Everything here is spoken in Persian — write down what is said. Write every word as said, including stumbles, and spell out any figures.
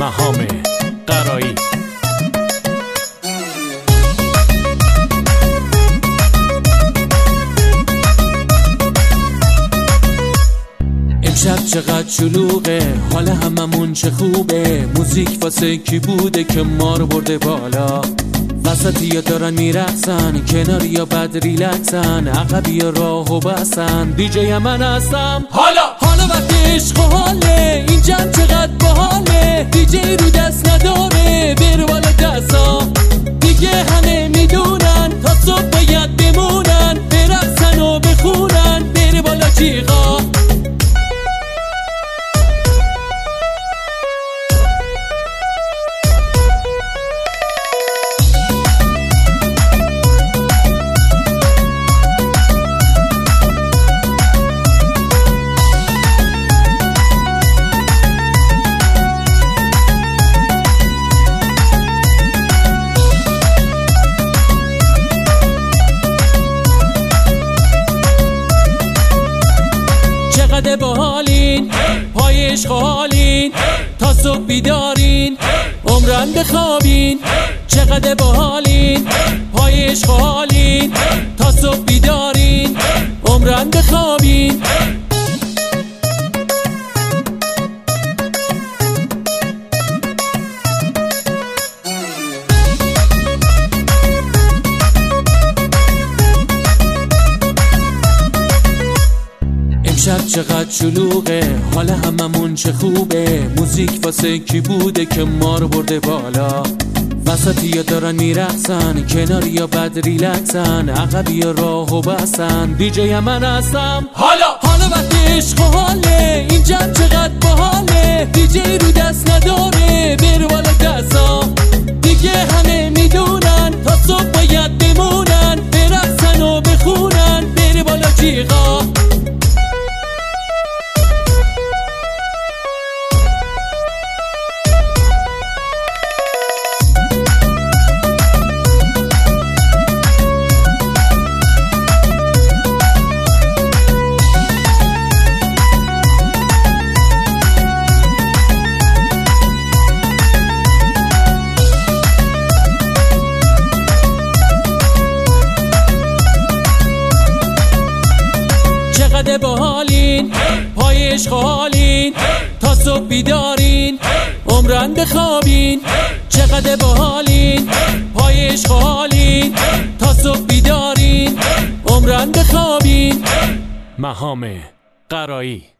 مهام قرایی. امشب چقدر شلوغه، حال هممون چه خوبه، موزیک واسه کی بوده که ما رو برده بالا. وسطی یا دارن میرقصن، کناری یا بد ریلکسن، عقبی یا راهو بسن، دیجی من هستم. حالا حالا وقت عشق و حاله، این جمع چقدر باحاله، دیجی رو دست نداره، بر بالا دستا، دیگه همه میدونن تا صبح باید بمونن، برقصن و بخونن، بر بالا جیغا. چقدر باحالین، پای عشق حالین، تا صبح بیدارین، عمرن بخوابین. چقدر باحالین، پای عشق حالین، تا صبح بیدارین، عمرن بخوابین. امشب چقدر شلوغه، حال هممون چه خوبه، موزیک واسه کی بوده که ما رو برده بالا. وسطی یا دارن میرقصن، کناری یا بد ریلکسن، عقبی یا راهو بسن، دیجی من هستم. حالا حالا وقت عشق و حاله، این جمع چقدر باحاله، دیجی رو دست نداره، بر بالا دستا، دیگه همه میدونن تا صبح باید بمونن، برقصن و بخونن، بر بالا جیغا. چقدر باحالین، پای عشق حالین، تا صبح بیدارین، عمرن بخوابین. چقدر باحالین، پای عشق حالین، تا صبح بیدارین، عمرن بخوابین. مهام قرایی.